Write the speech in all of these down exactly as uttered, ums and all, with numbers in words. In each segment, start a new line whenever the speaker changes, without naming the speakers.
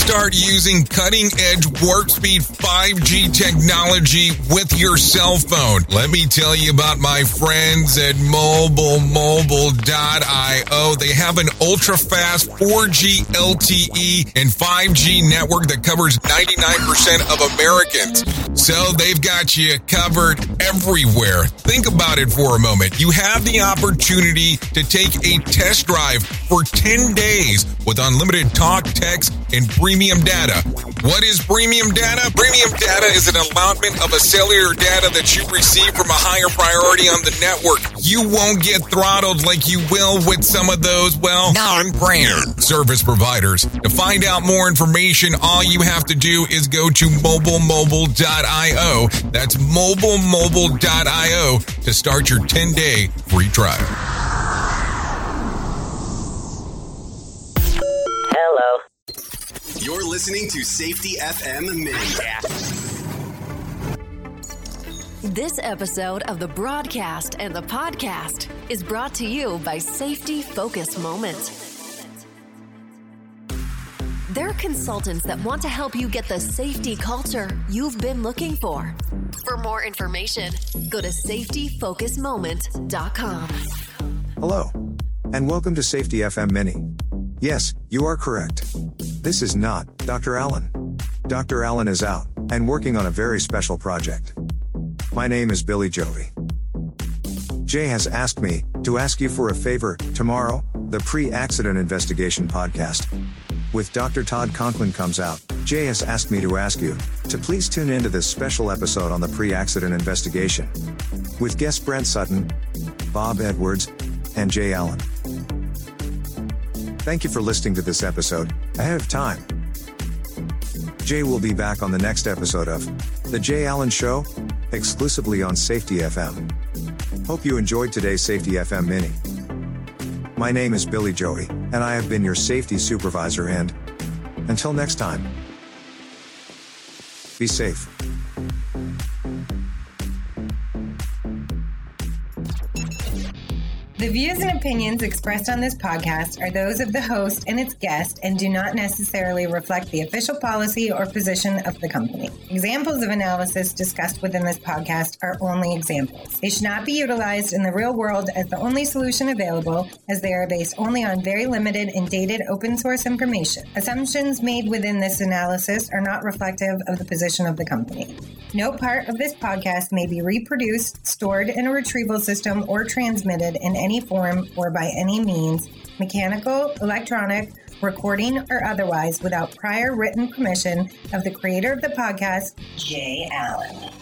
start using cutting-edge warp speed five G technology with your cell phone. Let me tell you about my friends at mobile mobile dot io. They have an ultra-fast four G L T E and five G network that covers ninety-nine percent of Americans. So they've got you covered everywhere. Think about it for a moment. You have the opportunity to take a test drive for ten days with unlimited talk, text, and premium data. What is premium data? Premium data is an allotment of a cellular data that you receive from a higher priority on the network. You won't get throttled like you will with some of those, well, non-brand service providers. To find out more information, all you have to do is go to mobile mobile dot io. That's mobile mobile dot io to start your ten-day free trial.
Hello.
You're listening to Safety F M Mini.
This episode of the broadcast and the podcast is brought to you by Safety Focus Moment. They're consultants that want to help you get the safety culture you've been looking for. For more information, go to safety focus moment dot com.
Hello, and welcome to Safety F M Mini. Yes, you are correct. This is not Doctor Allen. Doctor Allen is out and working on a very special project. My name is Billy Jovi. Jay has asked me to ask you for a favor tomorrow. The Pre-Accident Investigation podcast with Doctor Todd Conklin comes out. Jay has asked me to ask you to please tune into this special episode on the pre-accident investigation with guest Brent Sutton, Bob Edwards, and Jay Allen. Thank you for listening to this episode ahead of time. Jay will be back on the next episode of The Jay Allen Show, exclusively on Safety F M. Hope you enjoyed today's Safety F M Mini. My name is Billy Joey, and I have been your safety supervisor, and until next time, be safe.
The views and opinions expressed on this podcast are those of the host and its guest and do not necessarily reflect the official policy or position of the company. Examples of analysis discussed within this podcast are only examples. They should not be utilized in the real world as the only solution available, as they are based only on very limited and dated open source information. Assumptions made within this analysis are not reflective of the position of the company. No part of this podcast may be reproduced, stored in a retrieval system, or transmitted in any form or by any means, mechanical, electronic, recording, or otherwise, without prior written permission of the creator of the podcast, Jay Allen.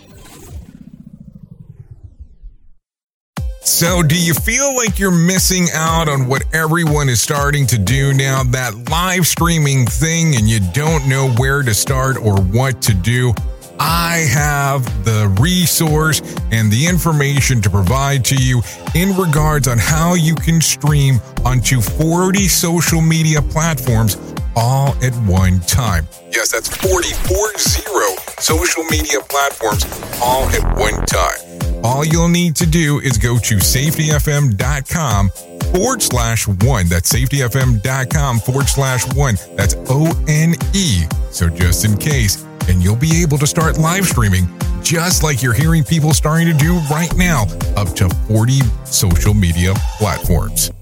So do you feel like you're missing out on what everyone is starting to do now, that live streaming thing, and you don't know where to start or what to do? I have the resource and the information to provide to you in regards on how you can stream onto forty social media platforms all at one time. Yes, that's forty, four zero social media platforms all at one time. All you'll need to do is go to safety f m dot com forward slash one. That's safety f m dot com forward slash one. That's O N E. So just in case, and you'll be able to start live streaming just like you're hearing people starting to do right now, up to forty social media platforms.